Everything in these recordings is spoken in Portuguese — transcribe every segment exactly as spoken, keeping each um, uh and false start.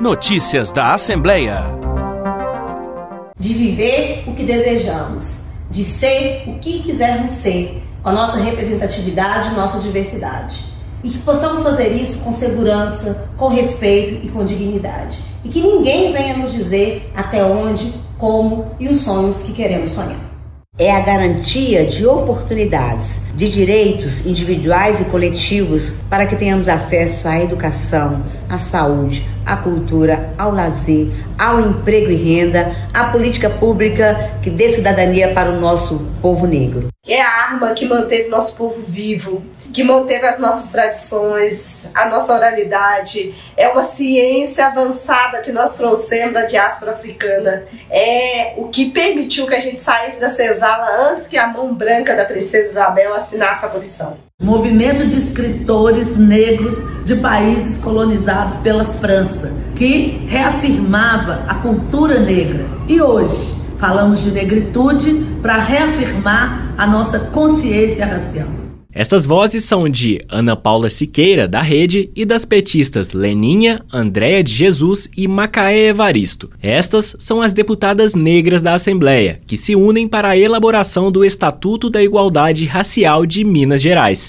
Notícias da Assembleia. De viver o que desejamos, de ser o que quisermos ser, com a nossa representatividade e nossa diversidade. E que possamos fazer isso com segurança, com respeito e com dignidade. E que ninguém venha nos dizer até onde, como e os sonhos que queremos sonhar. É a garantia de oportunidades, de direitos individuais e coletivos para que tenhamos acesso à educação, à saúde, à cultura, ao lazer, ao emprego e renda, à política pública que dê cidadania para o nosso povo negro. É a arma que manteve nosso povo vivo, que manteve as nossas tradições, a nossa oralidade. É uma ciência avançada que nós trouxemos da diáspora africana. É o que permitiu que a gente saísse da senzala antes que a mão branca da princesa Isabel assinasse a abolição. Movimento de escritores negros de países colonizados pela França, que reafirmava a cultura negra. E hoje falamos de negritude para reafirmar a nossa consciência racial. Estas vozes são de Ana Paula Siqueira, da Rede, e das petistas Leninha, Andréia de Jesus e Macaé Evaristo. Estas são as deputadas negras da Assembleia, que se unem para a elaboração do Estatuto da Igualdade Racial de Minas Gerais.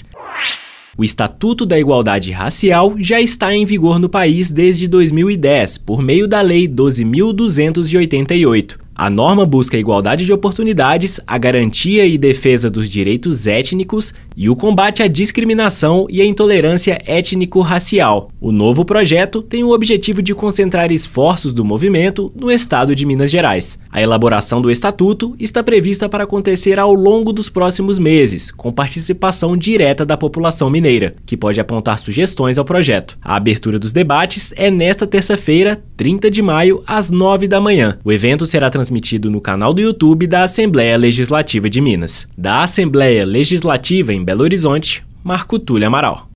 O Estatuto da Igualdade Racial já está em vigor no país desde dois mil e dez, por meio da Lei doze mil duzentos e oitenta e oito. A norma busca a igualdade de oportunidades, a garantia e defesa dos direitos étnicos e o combate à discriminação e à intolerância étnico-racial. O novo projeto tem o objetivo de concentrar esforços do movimento no estado de Minas Gerais. A elaboração do estatuto está prevista para acontecer ao longo dos próximos meses, com participação direta da população mineira, que pode apontar sugestões ao projeto. A abertura dos debates é nesta terça-feira, trinta de maio, às nove da manhã. O evento será transmitido transmitido no canal do YouTube da Assembleia Legislativa de Minas. Da Assembleia Legislativa em Belo Horizonte, Marco Túlio Amaral.